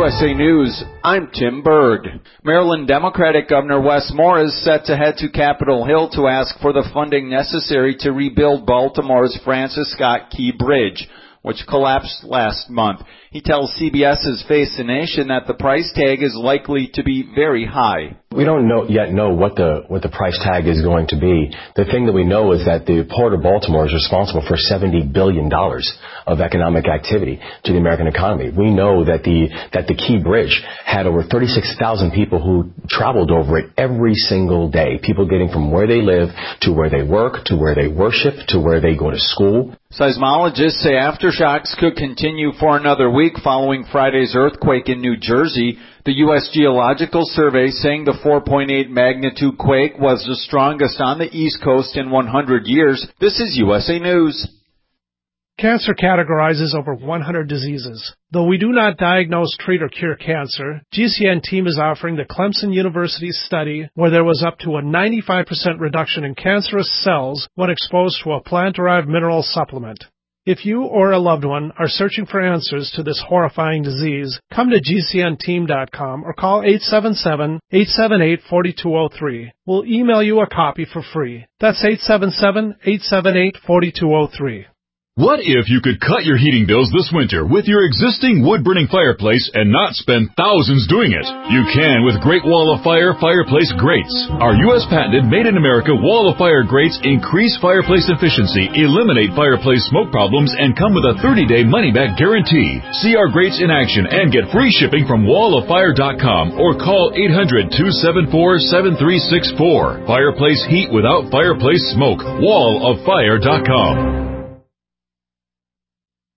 USA News, I'm Tim Berg. Maryland Democratic Governor Wes Moore is set to head to Capitol Hill to ask for the funding necessary to rebuild Baltimore's Francis Scott Key Bridge, which collapsed last month. He tells CBS's Face the Nation that the price tag is likely to be very high. We don't yet know what the price tag is going to be. The thing that we know is that the Port of Baltimore is responsible for $70 billion of economic activity to the American economy. We know that the Key Bridge had over 36,000 people who traveled over it every single day. People getting from where they live to where they work, to where they worship, to where they go to school. Seismologists say aftershocks could continue for another week following Friday's earthquake in New Jersey. The U.S. Geological Survey saying the 4.8 magnitude quake was the strongest on the East Coast in 100 years. This is USA News. Cancer categorizes over 100 diseases. Though we do not diagnose, treat, or cure cancer, GCN team is offering the Clemson University study where there was up to a 95% reduction in cancerous cells when exposed to a plant-derived mineral supplement. If you or a loved one are searching for answers to this horrifying disease, come to GCNteam.com or call 877-878-4203. We'll email you a copy for free. That's 877-878-4203. What if you could cut your heating bills this winter with your existing wood-burning fireplace and not spend thousands doing it? You can with Great Wall of Fire fireplace grates. Our U.S. patented made-in-America Wall of Fire grates increase fireplace efficiency, eliminate fireplace smoke problems, and come with a 30-day money-back guarantee. See our grates in action and get free shipping from walloffire.com or call 800-274-7364. Fireplace heat without fireplace smoke. walloffire.com.